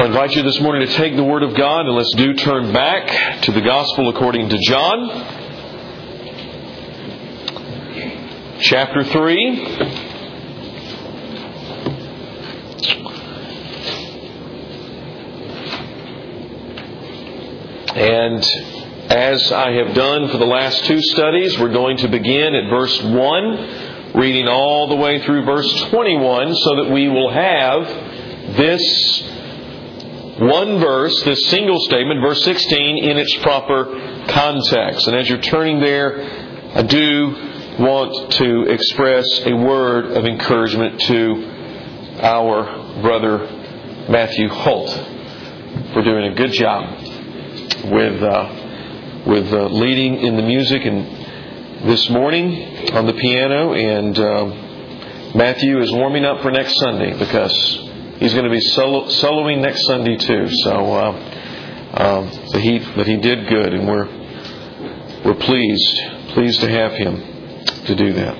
I invite you this morning to take the Word of God, and let's turn back to the Gospel according to John, chapter 3. And as I have done for the last two studies, we're going to begin at verse 1, reading all the way through verse 21, so that we will have this one verse, this single statement, verse 16, in its proper context. And as you're turning there, I do want to express a word of encouragement to our brother Matthew Holt for doing a good job with leading in the music and this morning on the piano. And Matthew is warming up for next Sunday because he's going to be soloing next Sunday too. So, but he did good, and we're pleased to have him to do that.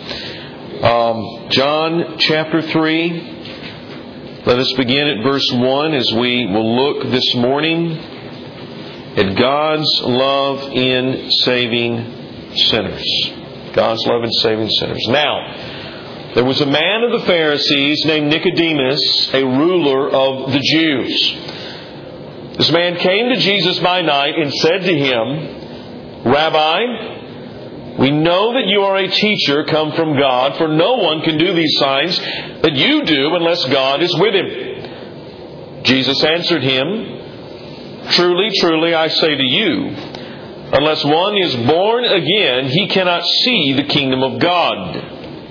John chapter 3. Let us begin at verse 1 as we will look this morning at God's love in saving sinners. God's love in saving sinners. Now, there was a man of the Pharisees named Nicodemus, a ruler of the Jews. This man came to Jesus by night and said to him, "Rabbi, we know that you are a teacher come from God, for no one can do these signs that you do unless God is with him." Jesus answered him, "Truly, truly, I say to you, unless one is born again, he cannot see the kingdom of God."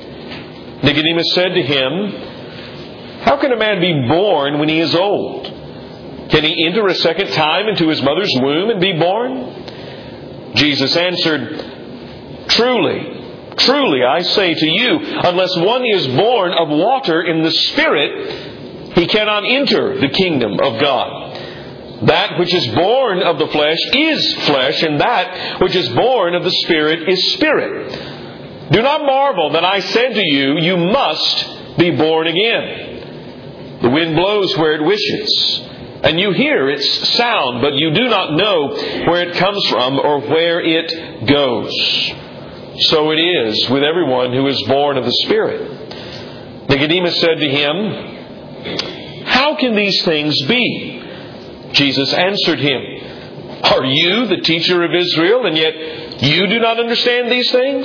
Nicodemus said to him, "How can a man be born when he is old? Can he enter a second time into his mother's womb and be born?" Jesus answered, "Truly, truly, I say to you, unless one is born of water and the Spirit, he cannot enter the kingdom of God. That which is born of the flesh is flesh, and that which is born of the Spirit is spirit. Do not marvel that I said to you, you must be born again. The wind blows where it wishes, and you hear its sound, but you do not know where it comes from or where it goes. So it is with everyone who is born of the Spirit." Nicodemus said to him, "How can these things be?" Jesus answered him, "Are you the teacher of Israel, and yet you do not understand these things?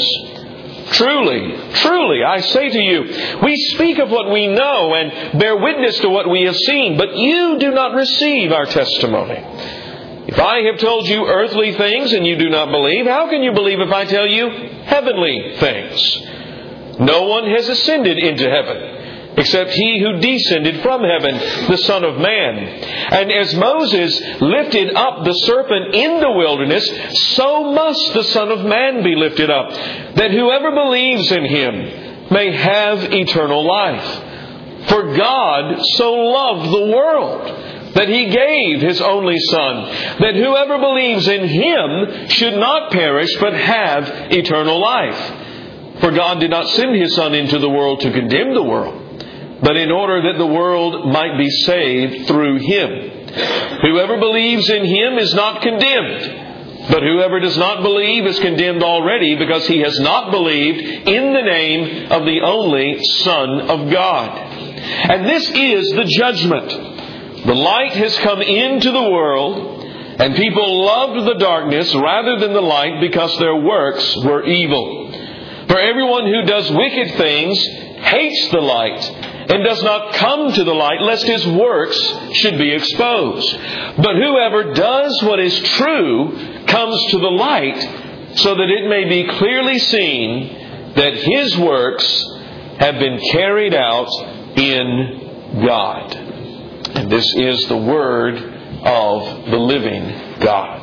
Truly, truly, I say to you, we speak of what we know and bear witness to what we have seen, but you do not receive our testimony. If I have told you earthly things and you do not believe, how can you believe if I tell you heavenly things? No one has ascended into heaven, except he who descended from heaven, the Son of Man. And as Moses lifted up the serpent in the wilderness, so must the Son of Man be lifted up, that whoever believes in him may have eternal life. For God so loved the world that he gave his only Son, that whoever believes in him should not perish but have eternal life. For God did not send his Son into the world to condemn the world, but in order that the world might be saved through him. Whoever believes in him is not condemned, but whoever does not believe is condemned already, because he has not believed in the name of the only Son of God. And this is the judgment. The light has come into the world, and people loved the darkness rather than the light, because their works were evil. For everyone who does wicked things hates the light, and does not come to the light, lest his works should be exposed. But whoever does what is true comes to the light, so that it may be clearly seen that his works have been carried out in God." And this is the word of the living God.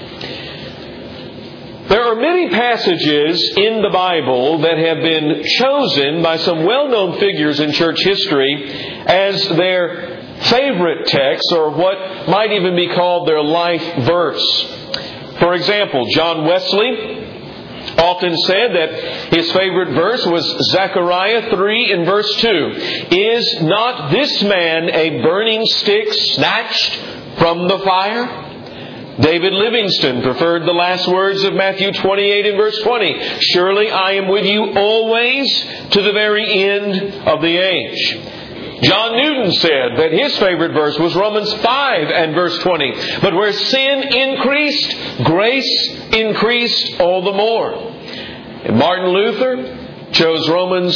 There are many passages in the Bible that have been chosen by some well-known figures in church history as their favorite text, or what might even be called their life verse. For example, John Wesley often said that his favorite verse was Zechariah 3 and verse 2. Is not this man a burning stick snatched from the fire? David Livingstone preferred the last words of Matthew 28 and verse 20. Surely I am with you always to the very end of the age. John Newton said that his favorite verse was Romans 5 and verse 20. But where sin increased, grace increased all the more. And Martin Luther chose Romans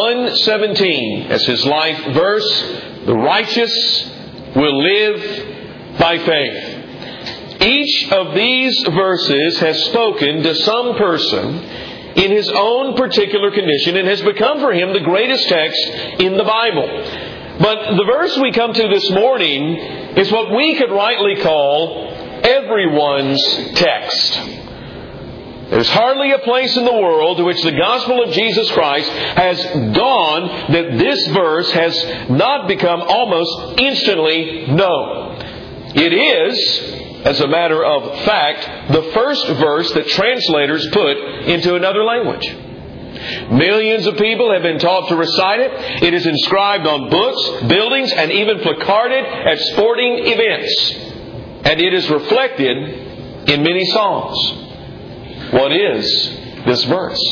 1:17 as his life verse. The righteous will live by faith. Each of these verses has spoken to some person in his own particular condition and has become for him the greatest text in the Bible. But the verse we come to this morning is what we could rightly call everyone's text. There's hardly a place in the world to which the gospel of Jesus Christ has gone that this verse has not become almost instantly known. It is, as a matter of fact, the first verse that translators put into another language. Millions of people have been taught to recite it. It is inscribed on books, buildings, and even placarded at sporting events. And it is reflected in many songs. What is this verse?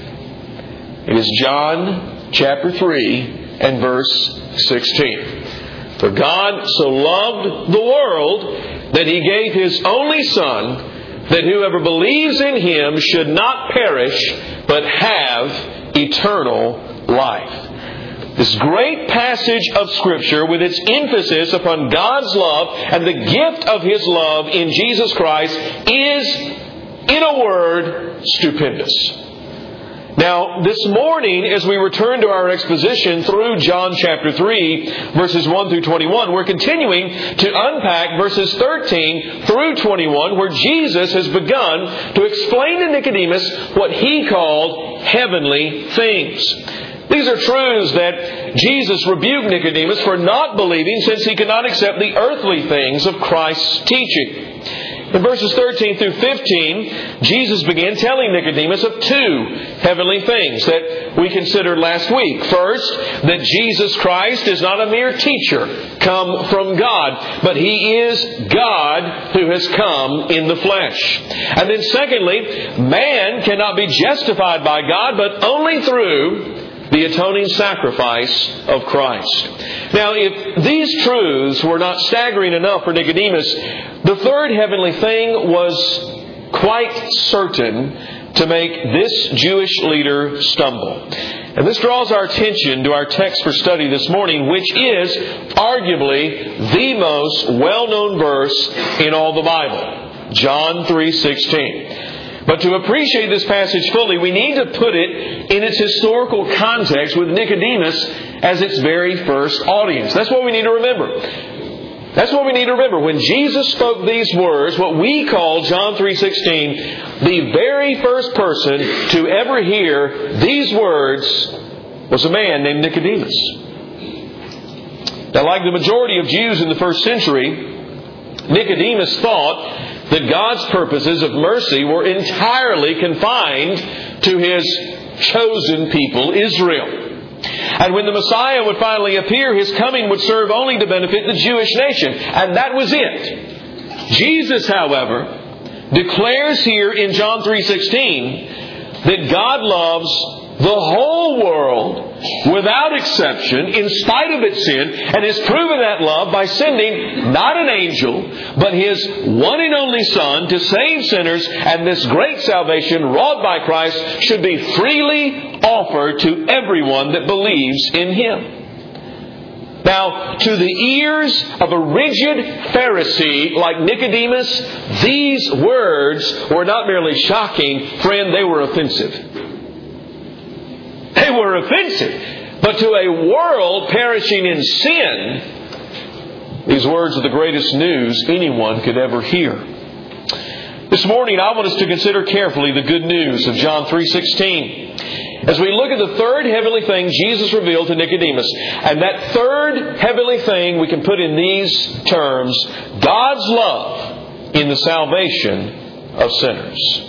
It is John chapter 3 and verse 16. For God so loved the world that He gave His only Son, that whoever believes in Him should not perish, but have eternal life. This great passage of Scripture, with its emphasis upon God's love and the gift of His love in Jesus Christ, is, in a word, stupendous. Now, this morning, as we return to our exposition through John chapter 3, verses 1 through 21, we're continuing to unpack verses 13 through 21, where Jesus has begun to explain to Nicodemus what He called heavenly things. These are truths that Jesus rebuked Nicodemus for not believing, since he could not accept the earthly things of Christ's teaching. In verses 13 through 15, Jesus began telling Nicodemus of two heavenly things that we considered last week. First, that Jesus Christ is not a mere teacher come from God, but He is God who has come in the flesh. And then secondly, man cannot be justified by God, but only through the atoning sacrifice of Christ. Now, if these truths were not staggering enough for Nicodemus, the third heavenly thing was quite certain to make this Jewish leader stumble. And this draws our attention to our text for study this morning, which is arguably the most well-known verse in all the Bible, John 3:16. But to appreciate this passage fully, we need to put it in its historical context with Nicodemus as its very first audience. That's what we need to remember. That's what we need to remember. When Jesus spoke these words, what we call John 3:16, the very first person to ever hear these words was a man named Nicodemus. Now, like the majority of Jews in the first century, Nicodemus thought that God's purposes of mercy were entirely confined to His chosen people, Israel. And when the Messiah would finally appear, His coming would serve only to benefit the Jewish nation. And that was it. Jesus, however, declares here in John 3:16 that God loves the whole world without exception, in spite of its sin, and has proven that love by sending not an angel, but His one and only Son to save sinners. And this great salvation wrought by Christ should be freely offered to everyone that believes in Him. Now, to the ears of a rigid Pharisee like Nicodemus, these words were not merely shocking, friend, they were offensive. They were offensive. But to a world perishing in sin, these words are the greatest news anyone could ever hear. This morning, I want us to consider carefully the good news of John 3:16. As we look at the third heavenly thing Jesus revealed to Nicodemus. And that third heavenly thing we can put in these terms: God's love in the salvation of sinners.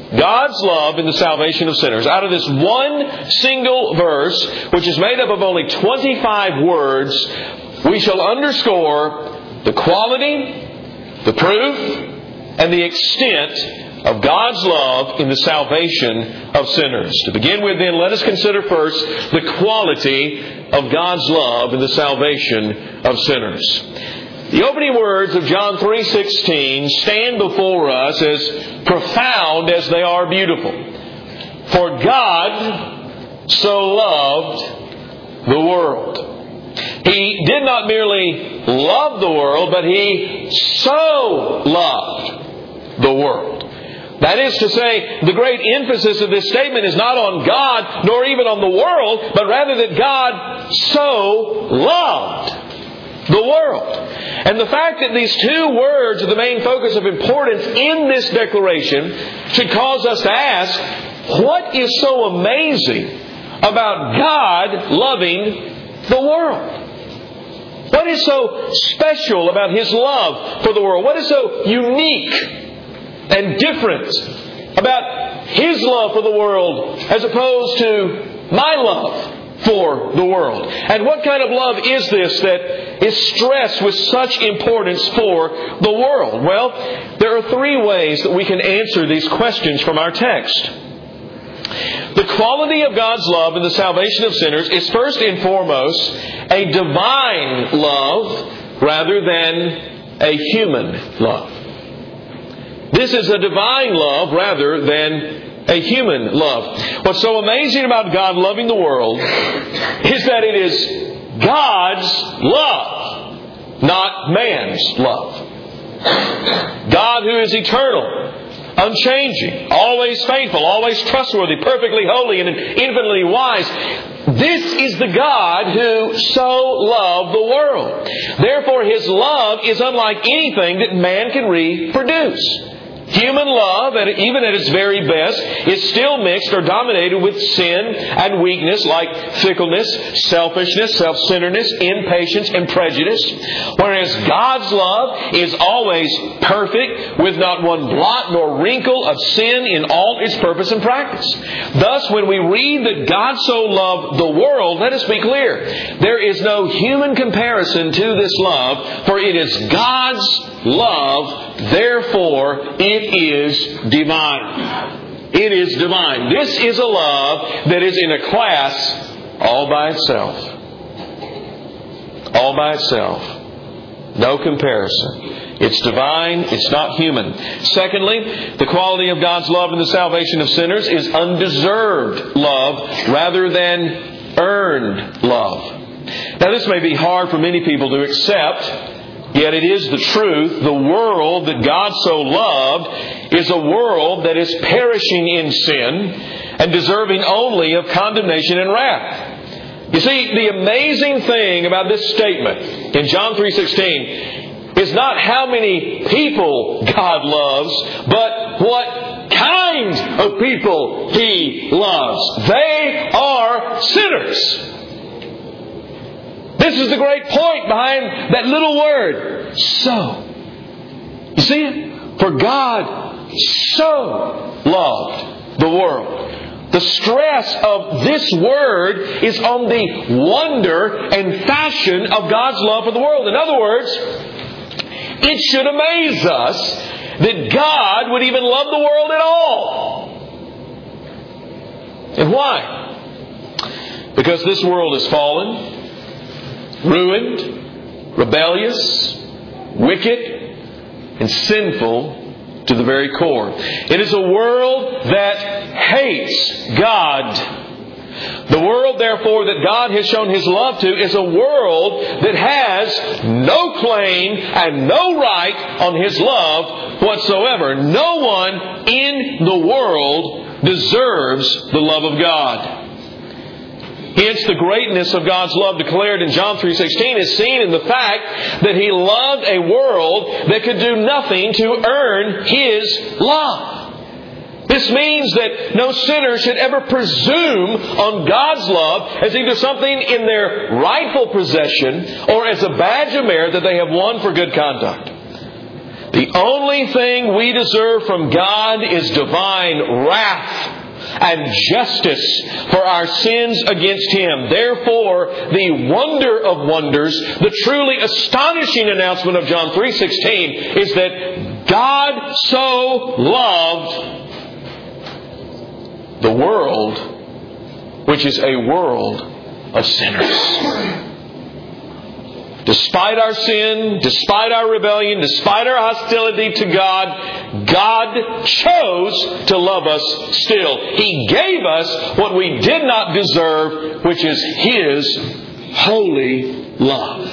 God's love in the salvation of sinners. Out of this one single verse, which is made up of only 25 words, we shall underscore the quality, the proof, and the extent of God's love in the salvation of sinners. To begin with, then, let us consider first the quality of God's love in the salvation of sinners. The opening words of John 3:16 stand before us as profound as they are beautiful. For God so loved the world. He did not merely love the world, but He so loved the world. That is to say, the great emphasis of this statement is not on God, nor even on the world, but rather that God so loved the world. And the fact that these two words are the main focus of importance in this declaration should cause us to ask, what is so amazing about God loving the world? What is so special about His love for the world? What is so unique and different about His love for the world as opposed to my love for the world? And what kind of love is this that is stressed with such importance for the world? Well, there are three ways that we can answer these questions from our text. The quality of God's love in the salvation of sinners is first and foremost a divine love rather than a human love. This is a divine love rather than a human love. What's so amazing about God loving the world is that it is God's love, not man's love. God, who is eternal, unchanging, always faithful, always trustworthy, perfectly holy, and infinitely wise. This is the God who so loved the world. Therefore, His love is unlike anything that man can reproduce. Human love, even at its very best, is still mixed or dominated with sin and weakness like fickleness, selfishness, self-centeredness, impatience, and prejudice. Whereas God's love is always perfect, with not one blot nor wrinkle of sin in all its purpose and practice. Thus, when we read that God so loved the world, let us be clear. There is no human comparison to this love, for it is God's love, therefore it is divine. It is divine. This is a love that is in a class all by itself. All by itself. No comparison. It's divine. It's not human. Secondly, the quality of God's love in the salvation of sinners is undeserved love rather than earned love. Now, this may be hard for many people to accept, yet it is the truth. The world that God so loved is a world that is perishing in sin and deserving only of condemnation and wrath. You see, the amazing thing about this statement in John 3:16 is not how many people God loves, but what kind of people He loves. They are sinners. This is the great point behind that little word, so. You see it? For God so loved the world. The stress of this word is on the wonder and fashion of God's love for the world. In other words, it should amaze us that God would even love the world at all. And why? Because this world is fallen, ruined, rebellious, wicked, and sinful to the very core. It is a world that hates God. The world, therefore, that God has shown His love to is a world that has no claim and no right on His love whatsoever. No one in the world deserves the love of God. Hence, the greatness of God's love declared in John 3:16 is seen in the fact that He loved a world that could do nothing to earn His love. This means that no sinner should ever presume on God's love as either something in their rightful possession or as a badge of merit that they have won for good conduct. The only thing we deserve from God is divine wrath and justice for our sins against Him. Therefore, the wonder of wonders, the truly astonishing announcement of John 3:16 is that God so loved the world, which is a world of sinners. Despite our sin, despite our rebellion, despite our hostility to God, God chose to love us still. He gave us what we did not deserve, which is His holy love.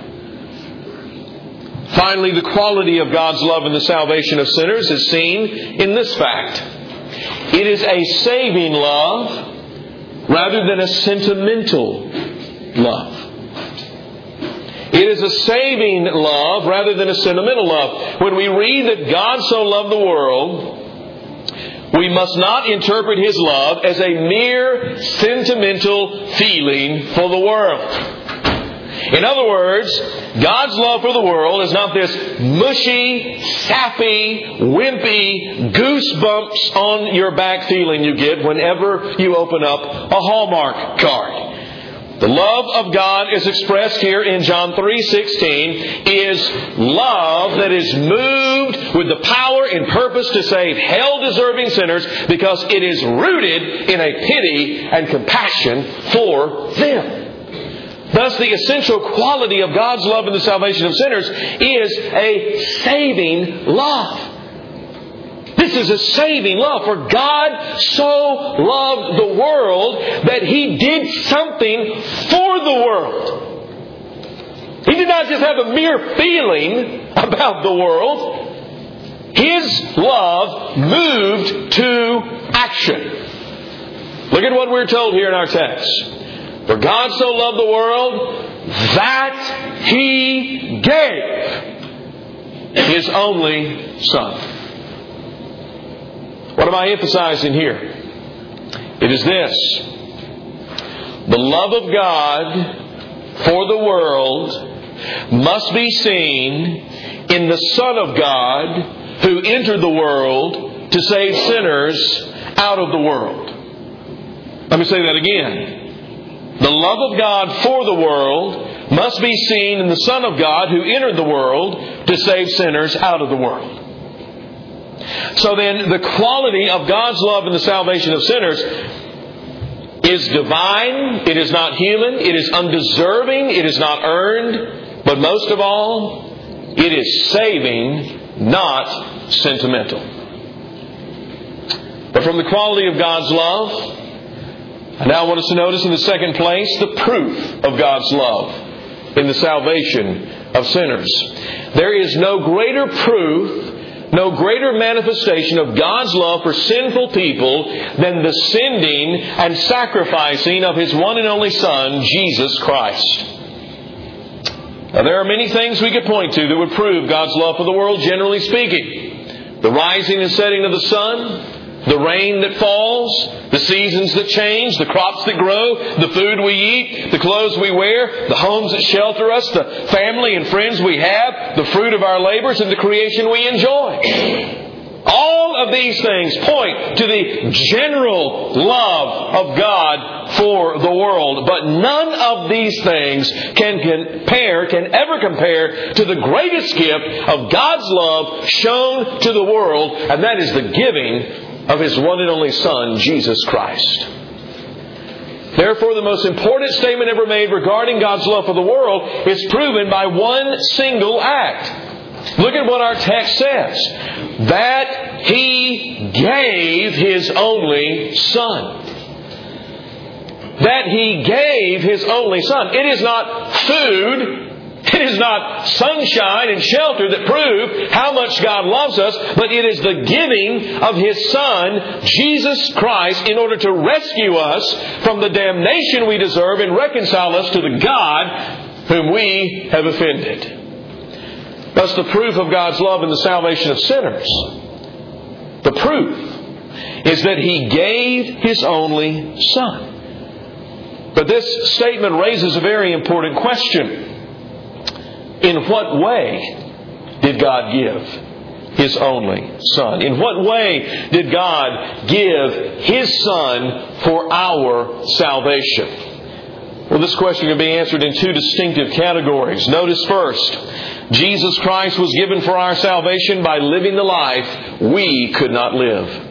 Finally, the quality of God's love in the salvation of sinners is seen in this fact. It is a saving love rather than a sentimental love. It is a saving love rather than a sentimental love. When we read that God so loved the world, we must not interpret His love as a mere sentimental feeling for the world. In other words, God's love for the world is not this mushy, sappy, wimpy, goosebumps on your back feeling you get whenever you open up a Hallmark card. The love of God is expressed here in John 3:16 is love that is moved with the power and purpose to save hell-deserving sinners because it is rooted in a pity and compassion for them. Thus, the essential quality of God's love in the salvation of sinners is a saving love. This is a saving love, for God so loved the world that He did something for the world. He did not just have a mere feeling about the world. His love moved to action. Look at what we're told here in our text. For God so loved the world that He gave His only Son. What am I emphasizing here? It is this. The love of God for the world must be seen in the Son of God who entered the world to save sinners out of the world. Let me say that again. The love of God for the world must be seen in the Son of God who entered the world to save sinners out of the world. So then, the quality of God's love in the salvation of sinners is divine. It is not human. It is undeserving. It is not earned. But most of all, it is saving, not sentimental. But from the quality of God's love, I now want us to notice in the second place the proof of God's love in the salvation of sinners. There is no greater proof, no greater manifestation of God's love for sinful people than the sending and sacrificing of His one and only Son, Jesus Christ. Now, there are many things we could point to that would prove God's love for the world, generally speaking. The rising and setting of the sun, the rain that falls, the seasons that change, the crops that grow, the food we eat, the clothes we wear, the homes that shelter us, the family and friends we have, the fruit of our labors, and the creation we enjoy. All of these things point to the general love of God for the world. But none of these things can ever compare to the greatest gift of God's love shown to the world, and that is the giving of His one and only Son, Jesus Christ. Therefore, the most important statement ever made regarding God's love for the world is proven by one single act. Look at what our text says. That He gave His only Son. That He gave His only Son. It is not food. It is not sunshine and shelter that prove how much God loves us, but it is the giving of His Son, Jesus Christ, in order to rescue us from the damnation we deserve and reconcile us to the God whom we have offended. Thus, the proof of God's love in the salvation of sinners, the proof is that He gave His only Son. But this statement raises a very important question. In what way did God give His only Son? In what way did God give His Son for our salvation? Well, this question can be answered in two distinctive categories. Notice first, Jesus Christ was given for our salvation by living the life we could not live.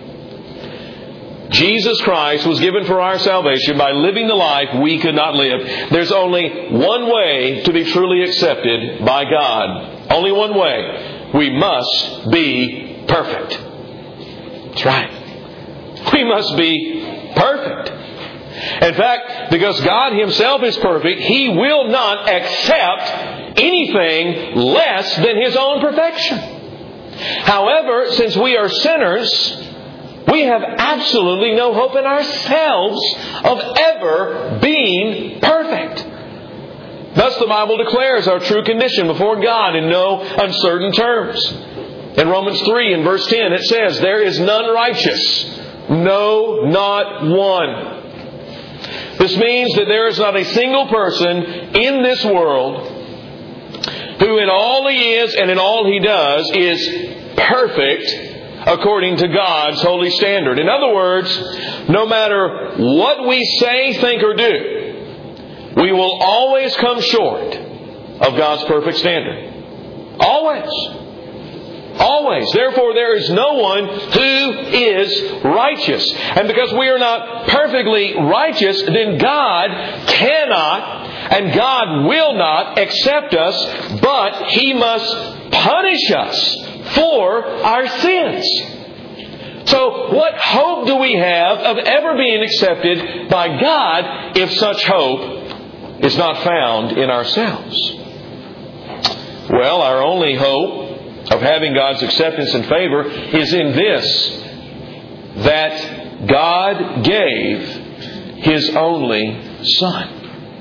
Jesus Christ was given for our salvation by living the life we could not live. There's only one way to be truly accepted by God. Only one way. We must be perfect. That's right. We must be perfect. In fact, because God Himself is perfect, He will not accept anything less than His own perfection. However, since we are sinners, we have absolutely no hope in ourselves of ever being perfect. Thus the Bible declares our true condition before God in no uncertain terms. In Romans 3 and verse 10 it says, "There is none righteous, no, not one." This means that there is not a single person in this world who in all he is and in all he does is perfect according to God's holy standard. In other words, no matter what we say, think, or do, we will always come short of God's perfect standard. Always. Always. Therefore, there is no one who is righteous. And because we are not perfectly righteous, then God cannot and God will not accept us, but He must punish us for our sins. So what hope do we have of ever being accepted by God if such hope is not found in ourselves? Well, our only hope of having God's acceptance and favor is in this, that God gave His only Son.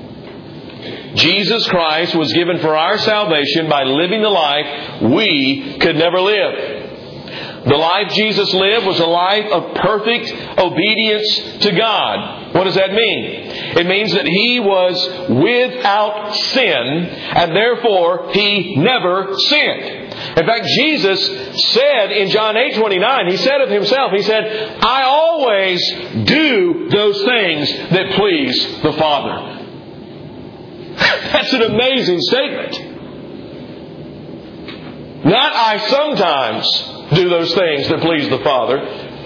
Jesus Christ was given for our salvation by living the life we could never live. The life Jesus lived was a life of perfect obedience to God. What does that mean? It means that He was without sin, and therefore He never sinned. In fact, Jesus said in John 8:29, He said of Himself, He said, "I always do those things that please the Father." That's an amazing statement. Not I sometimes do those things that please the Father,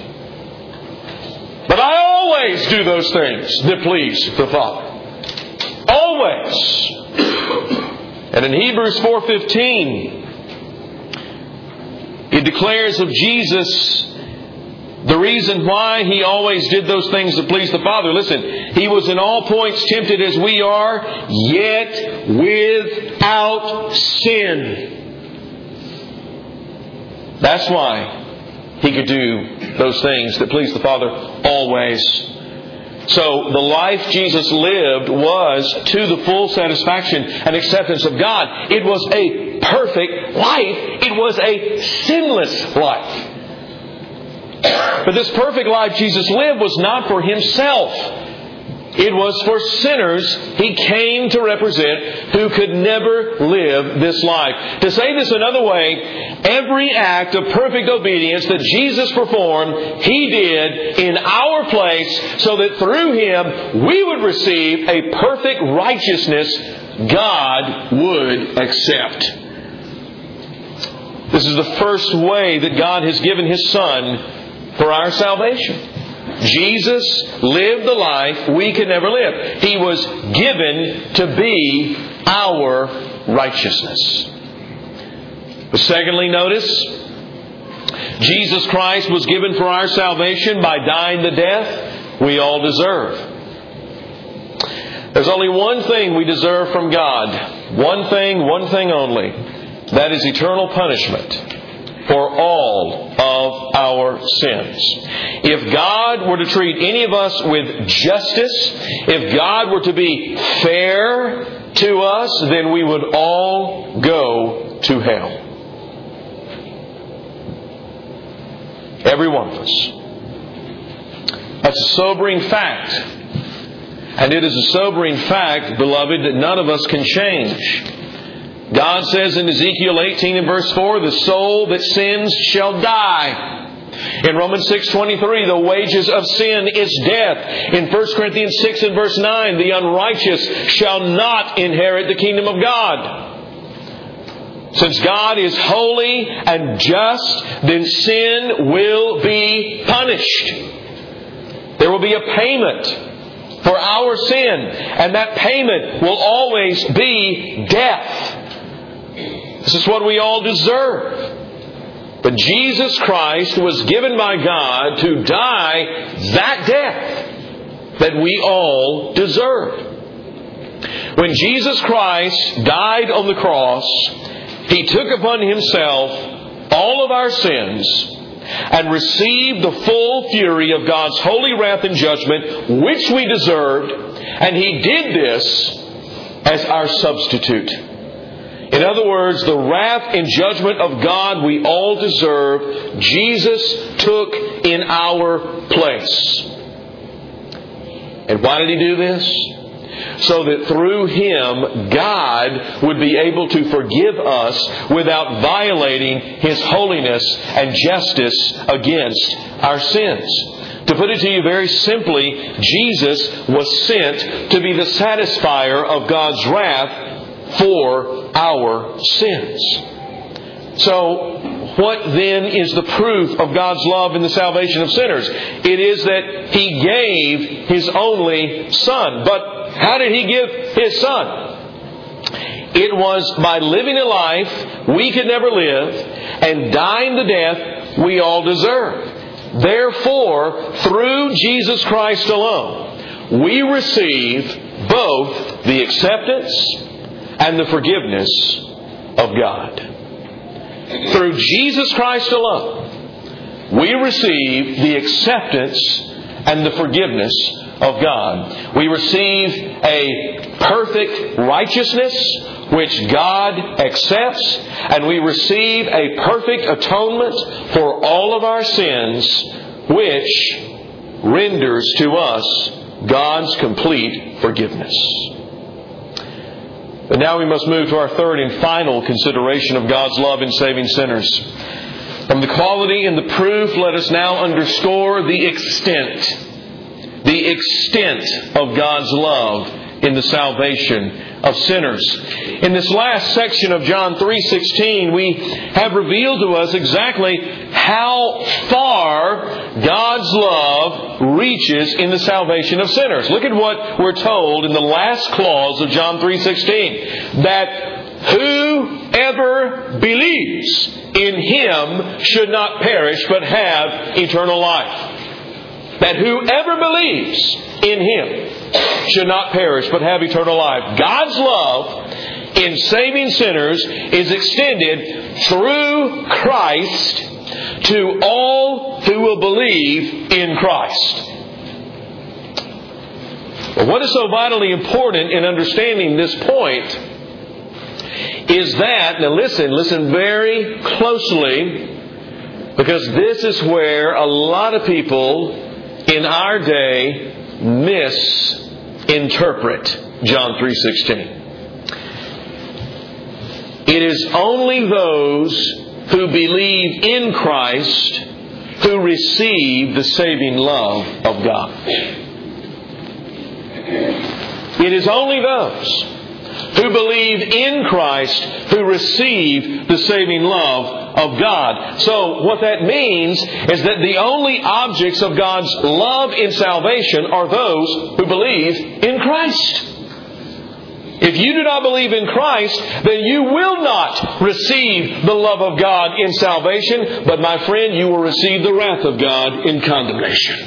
but I always do those things that please the Father. Always. And in Hebrews 4:15, it declares of Jesus the reason why He always did those things that please the Father. Listen, He was in all points tempted as we are, yet without sin. That's why He could do those things that please the Father always. So the life Jesus lived was to the full satisfaction and acceptance of God. It was a perfect life. It was a sinless life. But this perfect life Jesus lived was not for Himself. It was for sinners He came to represent who could never live this life. To say this another way, every act of perfect obedience that Jesus performed, He did in our place so that through Him we would receive a perfect righteousness God would accept. This is the first way that God has given His Son for our salvation. Jesus lived the life we could never live. He was given to be our righteousness. But secondly, notice, Jesus Christ was given for our salvation by dying the death we all deserve. There's only one thing we deserve from God. One thing only. That is eternal punishment for all of our sins. If God were to treat any of us with justice, if God were to be fair to us, then we would all go to hell. Every one of us. That's a sobering fact. And it is a sobering fact, beloved, that none of us can change. God says in Ezekiel 18 and verse 4, the soul that sins shall die. In Romans 6:23, the wages of sin is death. In 1 Corinthians 6 and verse 9, the unrighteous shall not inherit the kingdom of God. Since God is holy and just, then sin will be punished. There will be a payment for our sin, and that payment will always be death. This is what we all deserve. But Jesus Christ was given by God to die that death that we all deserve. When Jesus Christ died on the cross, He took upon Himself all of our sins and received the full fury of God's holy wrath and judgment, which we deserved, and He did this as our substitute. In other words, the wrath and judgment of God we all deserve, Jesus took in our place. And why did He do this? So that through Him, God would be able to forgive us without violating His holiness and justice against our sins. To put it to you very simply, Jesus was sent to be the satisfier of God's wrath for our sins. So, what then is the proof of God's love in the salvation of sinners? It is that He gave His only Son. But how did He give His Son? It was by living a life we could never live and dying the death we all deserve. Therefore, through Jesus Christ alone, we receive both the acceptance and the forgiveness of God. Through Jesus Christ alone, we receive the acceptance and the forgiveness of God. We receive a perfect righteousness which God accepts, and we receive a perfect atonement for all of our sins, which renders to us God's complete forgiveness. But now we must move to our third and final consideration of God's love in saving sinners. From the quality and the proof, let us now underscore the extent of God's love in the salvation of sinners. In this last section of John 3:16, we have revealed to us exactly how far God's love reaches in the salvation of sinners. Look at what we're told in the last clause of John 3:16, that whoever believes in Him should not perish but have eternal life. That whoever believes in Him should not perish but have eternal life. God's love in saving sinners is extended through Christ to all who will believe in Christ. But what is so vitally important in understanding this point is that, now listen very closely, because this is where a lot of people in our day misinterpret John 3:16. It is only those who believe in Christ who receive the saving love of God. It is only those who believe in Christ who receive the saving love of God. So what that means is that the only objects of God's love in salvation are those who believe in Christ. If you do not believe in Christ, then you will not receive the love of God in salvation, but my friend, you will receive the wrath of God in condemnation.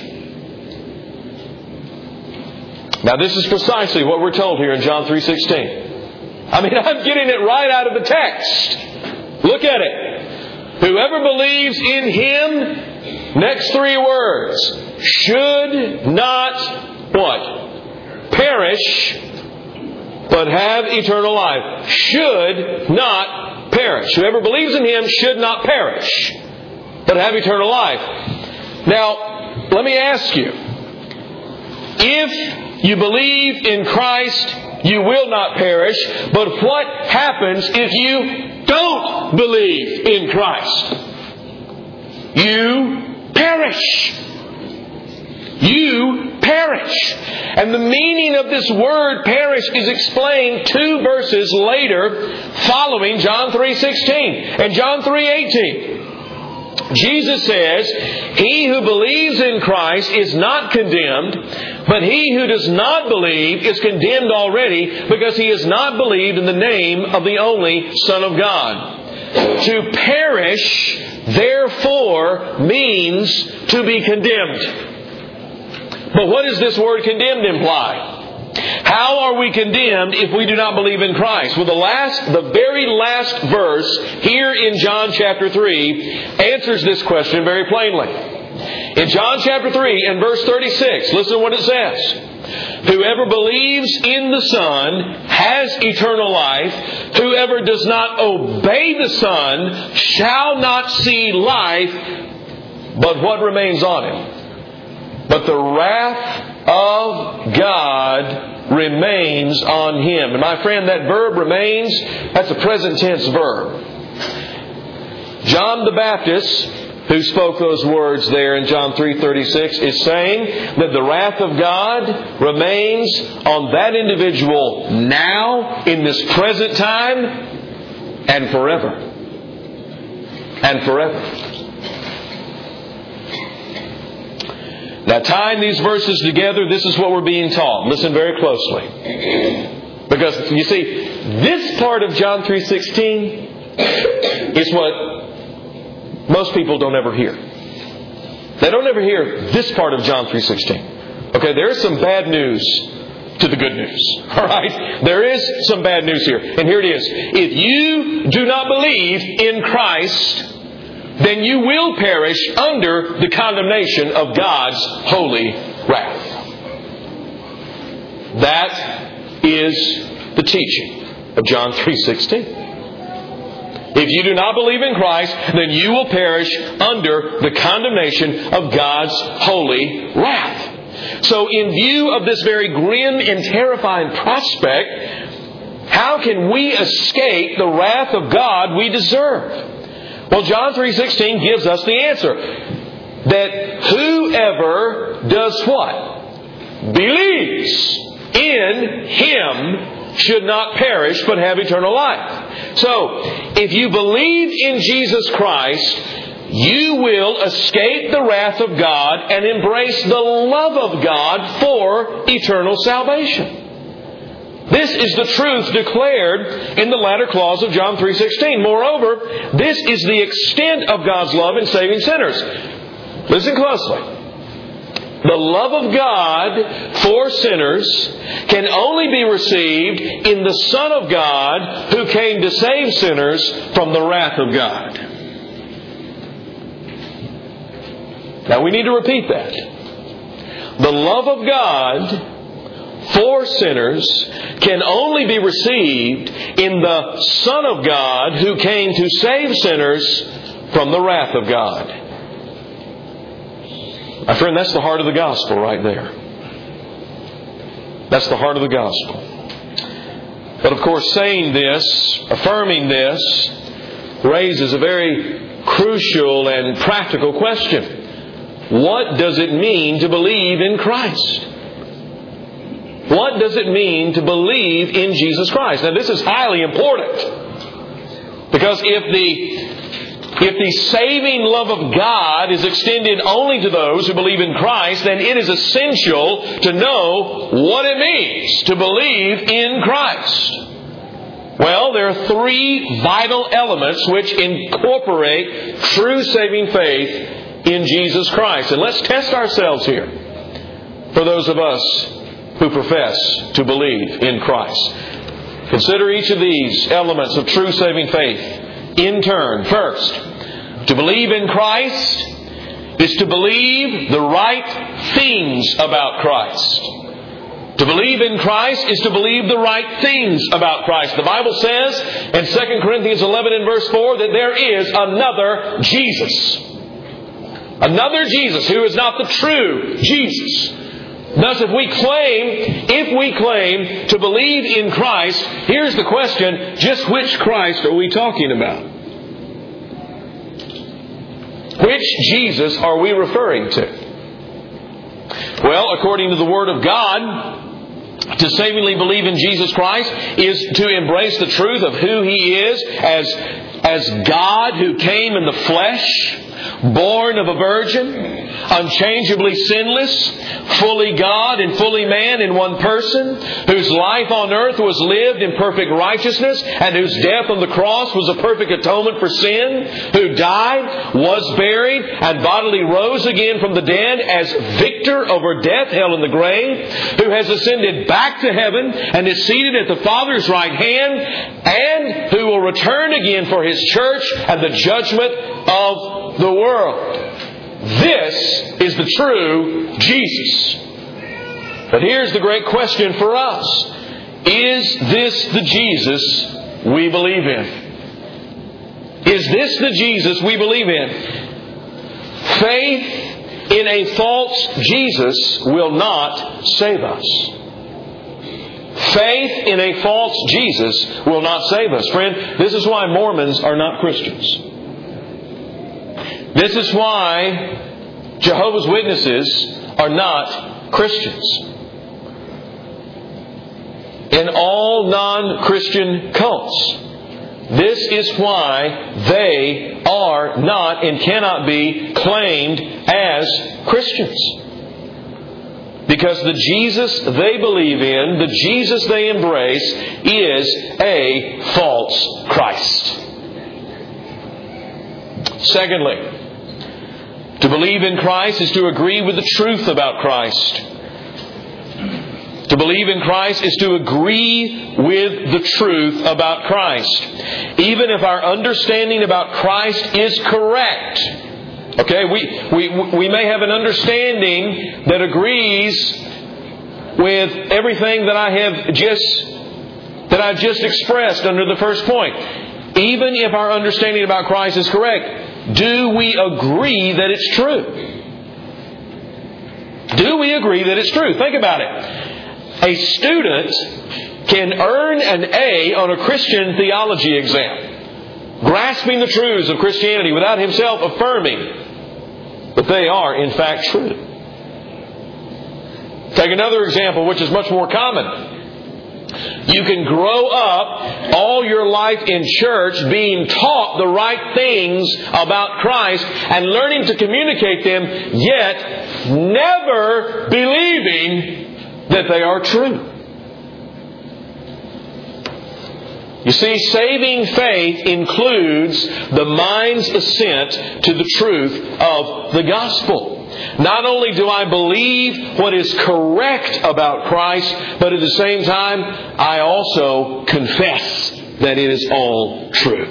Now this is precisely what we're told here in John 3:16. I mean, I'm getting it right out of the text. Look at it. Whoever believes in Him, next three words, should not, what? Perish, but have eternal life. Should not perish. Whoever believes in Him should not perish, but have eternal life. Now, let me ask you, if you believe in Christ you will not perish. But what happens if you don't believe in Christ? You perish. You perish. And the meaning of this word perish is explained 2 verses later following John 3:16 and John 3:18. Jesus says, "He who believes in Christ is not condemned, but he who does not believe is condemned already, because he has not believed in the name of the only Son of God." To perish, therefore, means to be condemned. But what does this word condemned imply? How are we condemned if we do not believe in Christ? Well, the very last verse here in John chapter 3 answers this question very plainly. In John chapter 3 and verse 36, listen to what it says. "Whoever believes in the Son has eternal life. Whoever does not obey the Son shall not see life, but what remains on him? But the wrath of God remains on him." And my friend, that verb remains, that's a present tense verb. John the Baptist, who spoke those words there in John 3:36, is saying that the wrath of God remains on that individual now, in this present time, and forever. And forever. Now, tying these verses together, this is what we're being taught. Listen very closely. Because, you see, this part of John 3:16 is what most people don't ever hear. They don't ever hear this part of John 3:16. Okay, there is some bad news to the good news. All right? There is some bad news here. And here it is. If you do not believe in Christ, then you will perish under the condemnation of God's holy wrath. That is the teaching of John 3:16. If you do not believe in Christ, then you will perish under the condemnation of God's holy wrath. So in view of this very grim and terrifying prospect, how can we escape the wrath of God we deserve? Well, John 3:16 gives us the answer. That whoever does what? Believes in Him should not perish but have eternal life. So, if you believe in Jesus Christ, you will escape the wrath of God and embrace the love of God for eternal salvation. This is the truth declared in the latter clause of John 3:16. Moreover, this is the extent of God's love in saving sinners. Listen closely. The love of God for sinners can only be received in the Son of God who came to save sinners from the wrath of God. Now we need to repeat that. The love of God for sinners can only be received in the Son of God who came to save sinners from the wrath of God. My friend, that's the heart of the gospel right there. That's the heart of the gospel. But of course, saying this, affirming this, raises a very crucial and practical question. What does it mean to believe in Christ? What does it mean to believe in Jesus Christ? Now, this is highly important. Because if the saving love of God is extended only to those who believe in Christ, then it is essential to know what it means to believe in Christ. Well, there are 3 vital elements which incorporate true saving faith in Jesus Christ. And let's test ourselves here for those of us who profess to believe in Christ. Consider each of these elements of true saving faith in turn. First, to believe in Christ is to believe the right things about Christ. To believe in Christ is to believe the right things about Christ. The Bible says in 2 Corinthians 11 and verse 4 that there is another Jesus. Another Jesus who is not the true Jesus. Thus, if we claim to believe in Christ, here's the question, just which Christ are we talking about? Which Jesus are we referring to? Well, according to the Word of God, to savingly believe in Jesus Christ is to embrace the truth of who He is as God who came in the flesh, born of a virgin, unchangeably sinless, fully God and fully man in one person, whose life on earth was lived in perfect righteousness, and whose death on the cross was a perfect atonement for sin, who died, was buried, and bodily rose again from the dead as victor over death, hell, and the grave, who has ascended back to heaven and is seated at the Father's right hand, and who will return again for His church and the judgment of the world. This is the true Jesus. But here's the great question for us. Is this the Jesus we believe in? Is this the Jesus we believe in? Faith in a false Jesus will not save us. Faith in a false Jesus will not save us. Friend, this is why Mormons are not Christians. This is why Jehovah's Witnesses are not Christians. In all non-Christian cults, this is why they are not and cannot be claimed as Christians. Because the Jesus they believe in, the Jesus they embrace, is a false Christ. Secondly, to believe in Christ is to agree with the truth about Christ. To believe in Christ is to agree with the truth about Christ. Even if our understanding about Christ is correct. Okay, we may have an understanding that agrees with everything that I've just expressed under the first point. Even if our understanding about Christ is correct, do we agree that it's true? Do we agree that it's true? Think about it. A student can earn an A on a Christian theology exam, grasping the truths of Christianity without himself affirming that they are in fact true. Take another example which is much more common. You can grow up all your life in church being taught the right things about Christ and learning to communicate them, yet never believing that they are true. You see, saving faith includes the mind's assent to the truth of the gospel. Not only do I believe what is correct about Christ, but at the same time, I also confess that it is all true.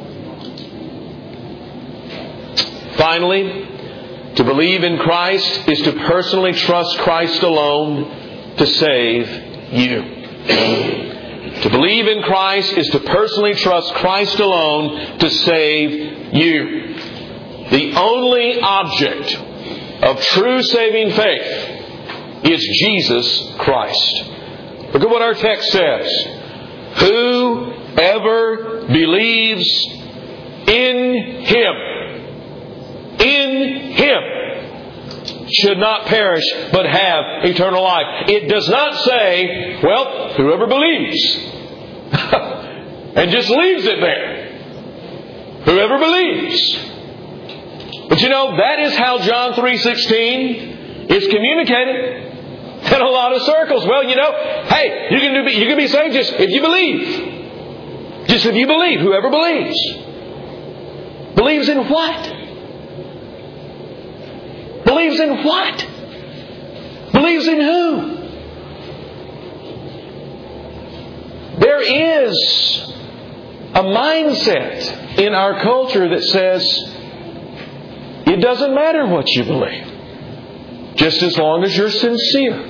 Finally, to believe in Christ is to personally trust Christ alone to save you. To believe in Christ is to personally trust Christ alone to save you. The only object of true saving faith is Jesus Christ. Look at what our text says. Whoever believes in Him should not perish but have eternal life. It does not say, well, whoever believes. And just leaves it there. Whoever believes. But you know, that is how John 3:16 is communicated in a lot of circles. Well, you know, hey, you can be saved just if you believe. Just if you believe. Whoever believes. Believes in what? Believes in what? Believes in who? There is a mindset in our culture that says it doesn't matter what you believe, just as long as you're sincere.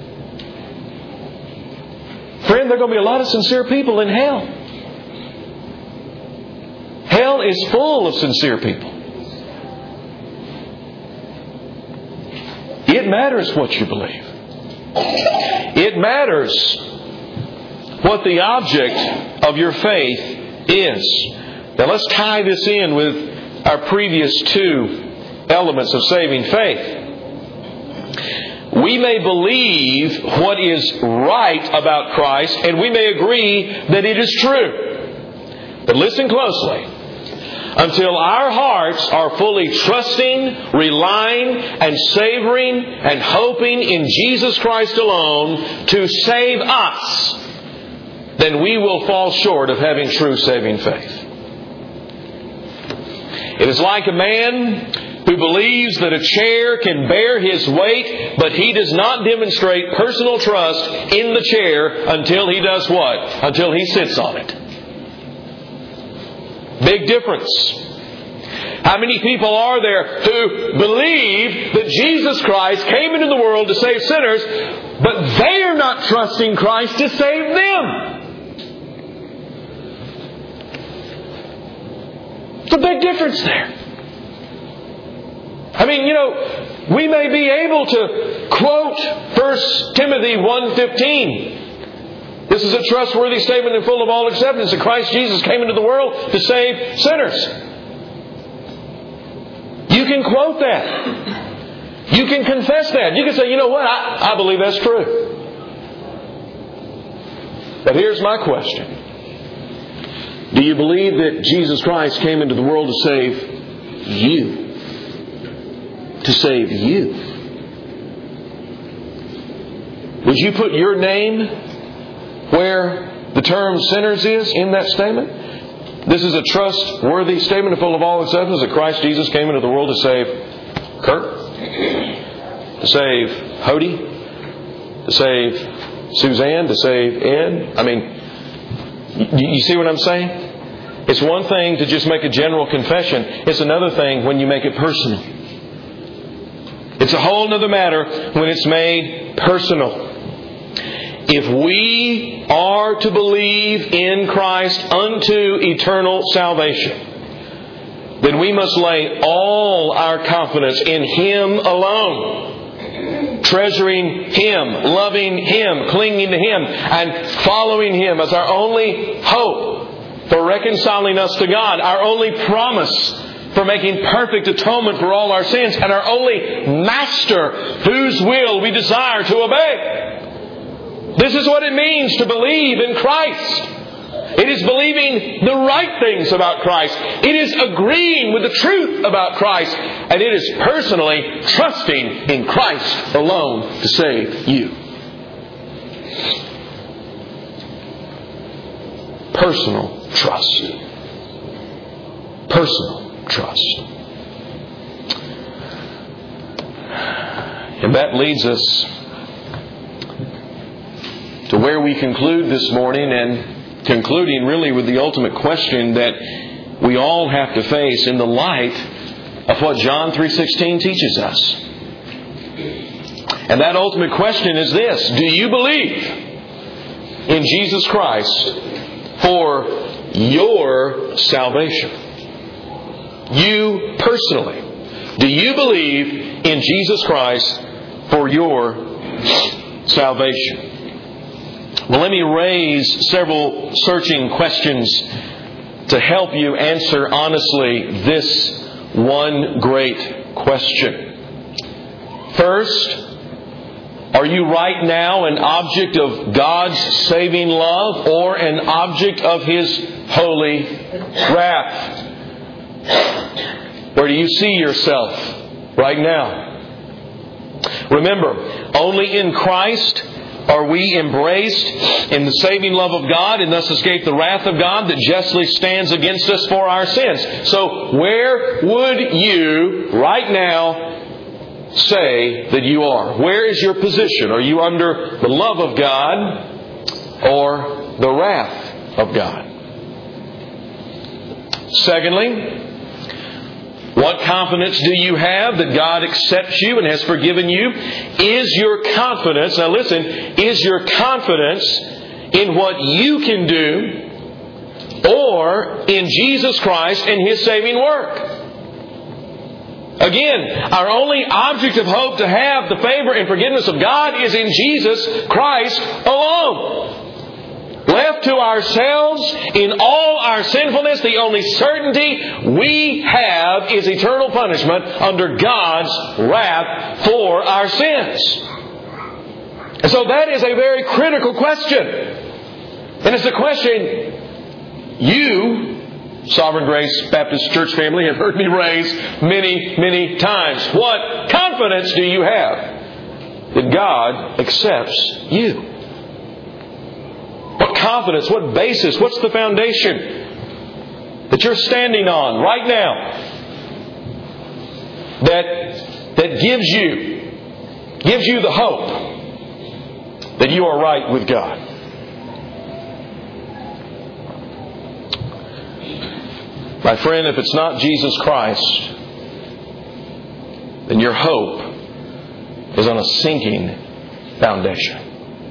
Friend, there are going to be a lot of sincere people in hell. Hell is full of sincere people. It matters what you believe. It matters what the object of your faith is. Now let's tie this in with our previous two elements of saving faith. We may believe what is right about Christ, and we may agree that it is true. But listen closely. Until our hearts are fully trusting, relying, and savoring, and hoping in Jesus Christ alone to save us, then we will fall short of having true saving faith. It is like a man who believes that a chair can bear his weight, but he does not demonstrate personal trust in the chair until he does what? Until he sits on it. Big difference. How many people are there who believe that Jesus Christ came into the world to save sinners, but they are not trusting Christ to save them? It's a big difference there. I mean, we may be able to quote 1 Timothy 1:15. This is a trustworthy statement and full of all acceptance that Christ Jesus came into the world to save sinners. You can quote that. You can confess that. You can say, you know what, I believe that's true. But here's my question. Do you believe that Jesus Christ came into the world to save you? To save you. Would you put your name where the term sinners is in that statement? This is a trustworthy statement full of all acceptance that Christ Jesus came into the world to save Kurt, to save Hody, to save Suzanne, to save Ed. I mean, you see what I'm saying? It's one thing to just make a general confession. It's another thing when you make it personal. It's a whole other matter when it's made personal. If we are to believe in Christ unto eternal salvation, then we must lay all our confidence in Him alone. Treasuring Him, loving Him, clinging to Him, and following Him as our only hope for reconciling us to God, our only promise for making perfect atonement for all our sins, and our only Master whose will we desire to obey. This is what it means to believe in Christ. It is believing the right things about Christ. It is agreeing with the truth about Christ. And it is personally trusting in Christ alone to save you. Personal trust. Personal trust. And that leads us to where we conclude this morning, and concluding really with the ultimate question that we all have to face in the light of what John 3:16 teaches us. And that ultimate question is this: do you believe in Jesus Christ for your salvation? You personally. Do you believe in Jesus Christ for your salvation? Well, let me raise several searching questions to help you answer honestly this one great question. First, are you right now an object of God's saving love or an object of His holy wrath? Where do you see yourself right now? Remember, only in Christ are we embraced in the saving love of God and thus escape the wrath of God that justly stands against us for our sins. So where would you right now say that you are? Where is your position? Are you under the love of God or the wrath of God? Secondly, what confidence do you have that God accepts you and has forgiven you? Is your confidence, now listen, is your confidence in what you can do or in Jesus Christ and His saving work? Again, our only object of hope to have the favor and forgiveness of God is in Jesus Christ alone. Left to ourselves in all our sinfulness, the only certainty we have is eternal punishment under God's wrath for our sins. And so that is a very critical question. And it's a question you, Sovereign Grace Baptist Church family, have heard me raise many, many times. What confidence do you have that God accepts you? What confidence, what basis, what's the foundation that you're standing on right now that gives you the hope that you are right with God? My friend, if it's not Jesus Christ, then your hope is on a sinking foundation.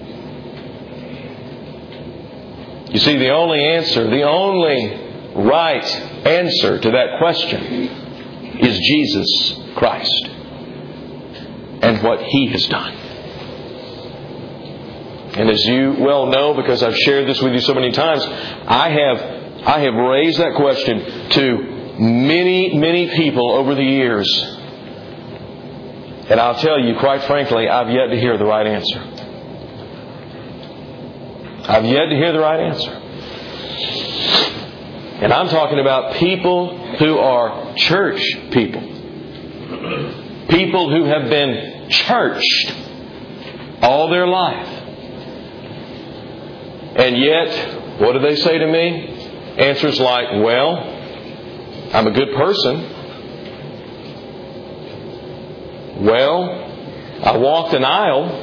You see, the only right answer to that question is Jesus Christ and what He has done. And as you well know, because I've shared this with you so many times, I have raised that question to many, many people over the years. And I'll tell you, quite frankly, I've yet to hear the right answer. I've yet to hear the right answer. And I'm talking about people who are church people. People who have been churched all their life. And yet, what do they say to me? Answers like, well, I'm a good person. Well, I walked an aisle.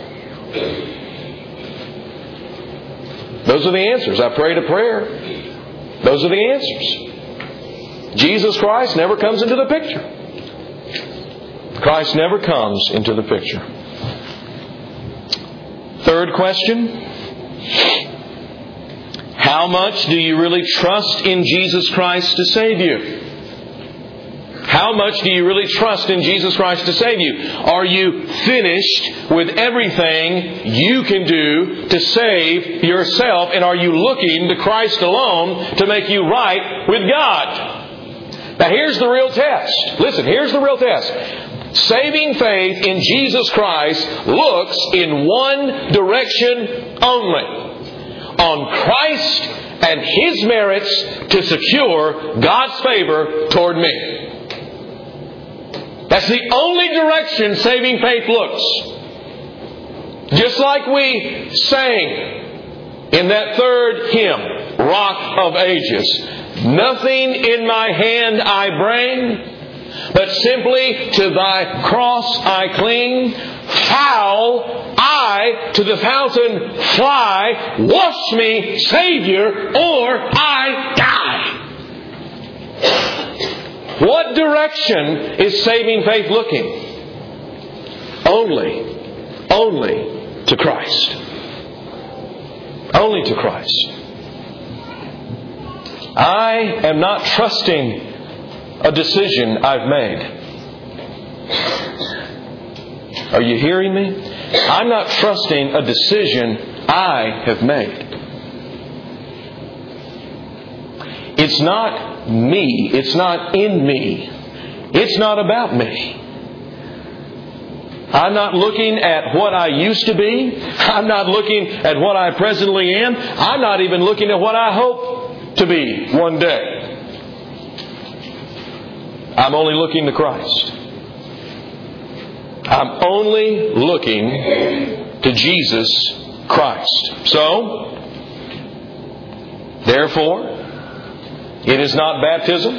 Those are the answers. I prayed a prayer. Those are the answers. Jesus Christ never comes into the picture. Christ never comes into the picture. Third question. How much do you really trust in Jesus Christ to save you? How much do you really trust in Jesus Christ to save you? Are you finished with everything you can do to save yourself? And are you looking to Christ alone to make you right with God? Now here's the real test. Listen, here's the real test. Saving faith in Jesus Christ looks in one direction only. On Christ and His merits to secure God's favor toward me. That's the only direction saving faith looks. Just like we sang in that third hymn, Rock of Ages. Nothing in my hand I bring, but simply to Thy cross I cling. How I to the fountain fly, wash me, Savior, or I die. What direction is saving faith looking? Only to Christ. Only to Christ. I am not trusting a decision I've made. Are you hearing me? I'm not trusting a decision I have made. It's not me. It's not in me. It's not about me. I'm not looking at what I used to be. I'm not looking at what I presently am. I'm not even looking at what I hope to be one day. I'm only looking to Christ. I'm only looking to Jesus Christ. So, therefore, it is not baptism.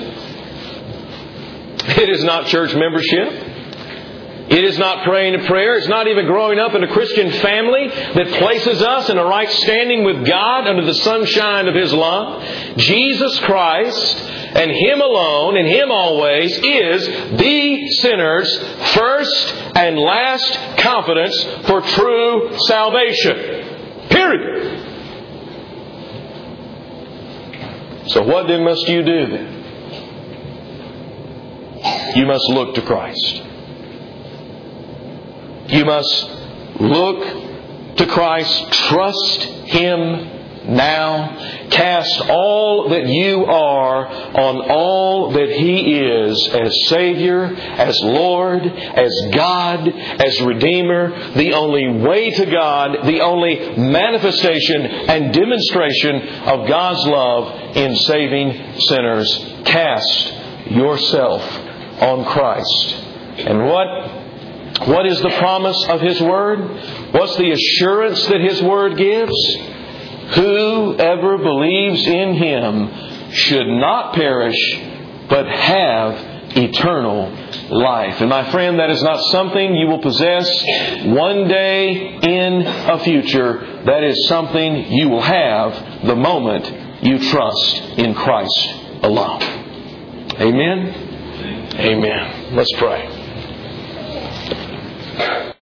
It is not church membership. It is not praying a prayer. It's not even growing up in a Christian family that places us in a right standing with God under the sunshine of His love. Jesus Christ and Him alone and Him always is the sinner's first and last confidence for true salvation. Period. So what then must you do then? you must look to Christ. You must look to Christ. Trust Him now. Cast all that you are on all that He is as Savior, as Lord, as God, as Redeemer, the only way to God, the only manifestation and demonstration of God's love in saving sinners. Cast yourself on Christ. And what is the promise of His Word? What's the assurance that His Word gives? Whoever believes in Him should not perish, but have eternal life. And my friend, that is not something you will possess one day in a future. That is something you will have the moment you trust in Christ alone. Amen? Amen. Let's pray.